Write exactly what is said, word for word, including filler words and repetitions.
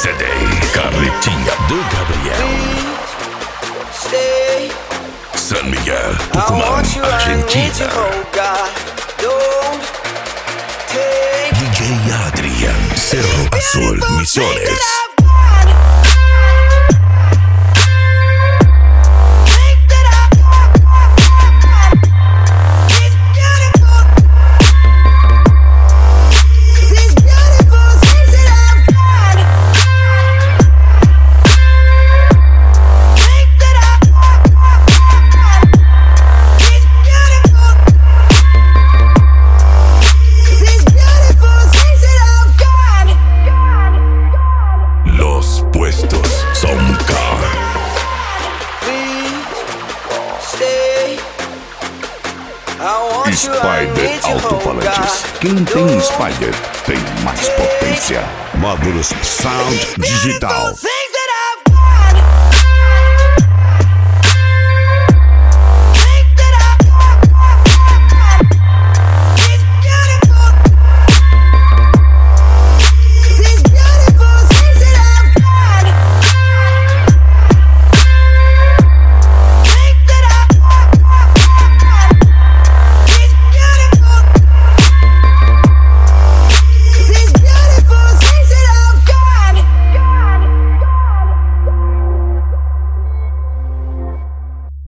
C D Carretinha do Gabriel. San Miguel, Tucumán, Argentina. D J Adrian, Cerro Azul, Misiones. Spider Alto-Falantes. Quem tem Spider tem mais potência. Módulos Sound Digital.